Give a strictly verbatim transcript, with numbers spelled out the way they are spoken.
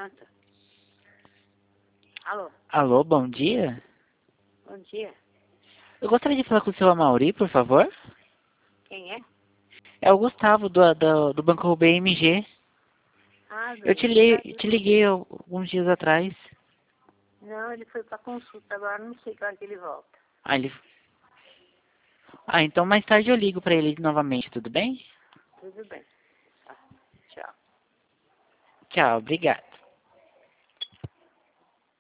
Pronto. Alô, Alô, bom dia. bom dia. Eu gostaria de falar com o seu Amaury, por favor. Quem é? É o Gustavo, do, do, do Banco B M G. Ah, Eu bem, te, ele li, tá... te liguei alguns dias atrás. Não, ele foi pra consulta agora, não sei que hora que ele volta. Ah, ele... ah, então mais tarde eu ligo pra ele novamente, tudo bem? Tudo bem. Tá, tchau. Tchau, obrigado.